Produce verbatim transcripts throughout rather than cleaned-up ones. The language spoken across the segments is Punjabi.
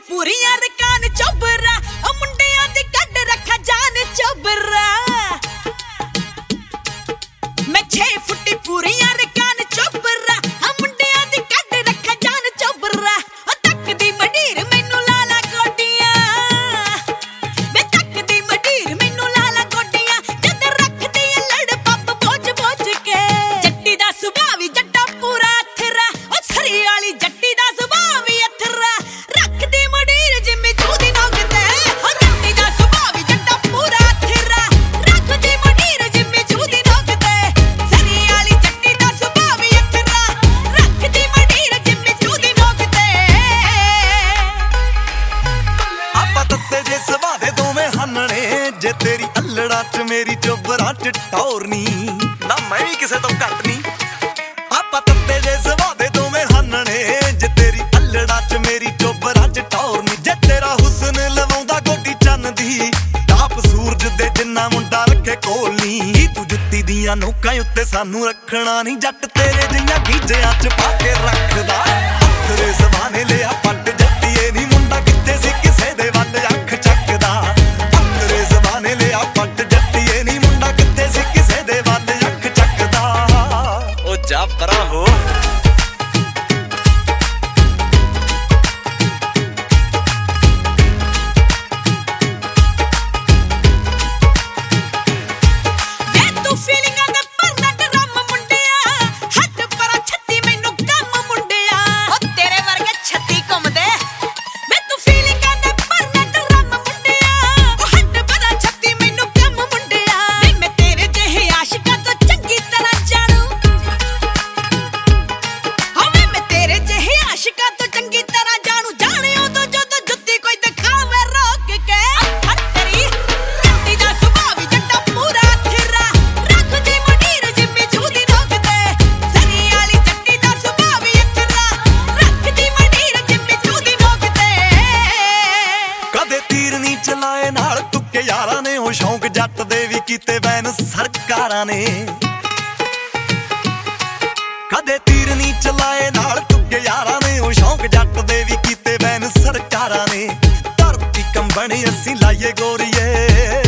पूरियां रकान चोबरा ओ मुंडियां दी कड रखा जान चोबरा मैं छे फुटी पूरियां रकान चोबरा ओ मुंडियां दी कड रखा जान चोबरा ओ तक दी मडीर मैनू लाला गोडियां मैं तक दी मडीर मैनू लाला गोडियां जद रखदी लड़ पप बोझ बोझ के जट्टी दा सुभाव वी जट्टा पूरा अथरा ओ सरी वाली जट्टी दा सुभाव वी अथरा रखदी मडीर जिम्मे चूदी नोकते ओ जट्टी दा सुभाव वी जट्टा पूरा अथरा रखदी मडीर जिम्मे चूदी नोकते सरी वाली जट्टी दा सुभाव वी अथरा रखदी मडीर जिम्मे चूदी नोकते ਆਪਾਂ ਤੱਤੇ ਜੇ ਸੁਭਾਅ ਦੇ ਦੋਵੇਂ ਹੰਨਣੇ ਜੇ ਤੇਰੀ ਅਲੜਾ ਚ ਮੇਰੀ ਚੋਬਰਾ ਚ ਟੌਰਨੀ ਨਾ ਮੈਂ ਵੀ ਕਿਸੇ ਤੋਂ ਘੱਟ ਨਹੀਂ ਆਪਾਂ ਤੱਤੇ ਜੇ ਸੁਭਾਅ ਦੇ ਦੋਵੇਂ ਹੰਨਣੇ ਜੇ ਤੇਰੀ ਅਲੜਾ ਚ ਮੇਰੀ ਚੋਬਰਾ ਚ ਟੌਰਨੀ ਜੇ ਤੇਰਾ ਹੁਸਨ ਲਵਾਉਂਦਾ ਗੋਡੀ ਚੰਨ ਦੀ ਟਾਪ ਸੂਰਜ ਦੇ ਜਿੰਨਾ ਮੁੰਡਾ ਰੱਖੇ ਕੋਲ ਨੀ ਤੂੰ ਜੁੱਤੀ ਦੀਆਂ ਨੋਕਾਂ ਉੱਤੇ ਸਾਨੂੰ ਰੱਖਣਾ ਨਹੀਂ ਜੱਟ ਤੇਰੇ ਜਿਹੀਆਂ ਗੀਜਿਆਂ ਚ ਪਾ ਕੇ ਰੱਖਦਾ ਤੇਰੇ ਜ਼ਮਾਨੇ ਲਿਆ ਪੱਟ ਜੱਟੀਏ ਨੀ ਮੁੰਡਾ ਕਿੱਥੇ ਸੀ ਕਿਸੇ ਦੇ ਵੱਲ ਅੱਖ ਚੱਕਦਾ ਤੇਰੇ ਜ਼ਮਾਨੇ ਲਿਆ ਪੱਟ ਜੱਟੀਏ ਨੀ ਮੁੰਡਾ ਕਿੱਥੇ ਸੀ ਕਿਸੇ ਦੇ ਵੱਲ ਅੱਖ ਚੱਕਦਾ ਉਹ ਜਾ ਪਰਾਂ ਹੋ ਵੇ ਤੂੰ ਫੀਲਿੰਗਾਂ ਦੇ ਪਰਨਾ ਡਰਮ ਮੁੰਡਿਆ ਹੱਟ ਪਰਾਂ ਛੱਤੀ ਮੈਨੂੰ ਕੰਮ ਮੁੰਡਿਆ ਓ ਤੇਰੇ ਵਰਗੇ ਛੱਤੀ ਘੁੰਮਦੇ ਵੇ ਤੂੰ ਫੀਲਿੰਗਾਂ ਦੇ ਪਰਨਾ ਡਰਮ ਮੁੰਡਿਆ ਓ ਹੱਟ ਪਰਾਂ ਛੱਤੀ ਮੈਨੂੰ ਕੰਮ ਮੁੰਡਿਆ ਵੇ ਮੈਂ ਤੇਰੇ ਜਿਹੇ ਆਸ਼ਿਕਾਂ ਤੋਂ ਚੰਗੀ ਤਰ੍ਹਾਂ ਜਾਣੂ ਹਾਂ ਵੇ ਮੈਂ ਤੇਰੇ ਜਿਹੇ ਆਸ਼ਿਕਾਂ ਤੋਂ ਚੰਗੀ ਤਰ੍ਹਾਂ ਜਾਣੂ ਜਾਣਿਓ ਤੋਂ ਜਦੋਂ ਜੁੱਤੀ ਕੋਈ ਦਿਖਾਵੇ ਰੋਕ ਕੇ ਹੱਟਰੀ ਜੱਟੀ ਦਾ ਸੁਭਾਅ ਵੀ ਜੱਟਾ ਪੂਰਾ ਅਥਰਾ ਰੱਖਦੀ ਮਡੀਰ ਜਿੰਮੀ ਚੂਦੀ ਨੋਕਦੇ ਸਰੀ ਵਾਲੀ ਜੱਟੀ ਦਾ ਸੁਭਾਅ ਵੀ ਅਥਰਾ ਰੱਖਦੀ ਮਡੀਰ ਜਿੰਮੀ ਚੂਦੀ ਨੋਕਦੇ ਕਦੇ ਤੀਰ ਨਹੀਂ ਚਲਾਏ ਨਾਲ ਤੁੱਕੇ ਯਾਰਾਂ ਨੇ ਉਹ ਸ਼ੌਂਕ ਜੱਟ ਦੇ ਵੀ ਕੀਤੇ ਬੈਨ ਸਰਕਾਰਾਂ ਨੇ ਕਦੇ ਤੀਰ ਨਹੀਂ ਚਲਾਏ ਨਾਲ ਤੁੱਕੇ ਯਾਰਾਂ ਨੇ ਉਹ ਸ਼ੌਂਕ ਜੱਟ ਦੇ ਵੀ ਕੀਤੇ ਬੈਨ ਸਰਕਾਰਾਂ ਨੇ ਧਰਤੀ ਕੰਬਣੀ ਅਸੀਂ ਲਾਈਏ ਗੋਰੀਏ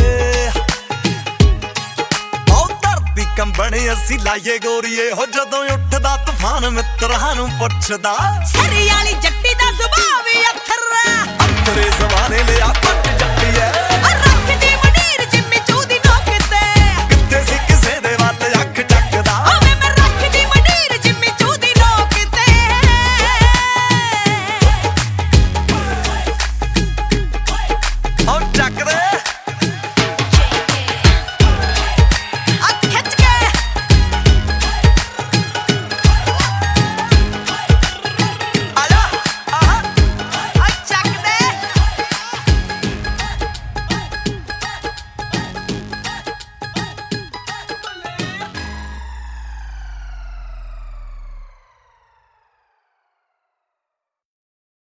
ਉਹ ਧਰਤੀ ਕੰਬਣੀ ਅਸੀਂ ਲਾਈਏ ਗੋਰੀਏ ਹੋ ਜਦੋਂ ਉੱਠਦਾ ਤੂਫਾਨ ਮਿੱਤਰਾਂ ਨੂੰ ਪੁੱਛਦਾ ਸਰੀ ਵਾਲੀ ਜੱਟੀ ਦਾ ਸੁਭਾਅ ਵੀ ਅਥਰਾ ਤੇਰੇ ਜ਼ਮਾਨੇ ਲਿਆ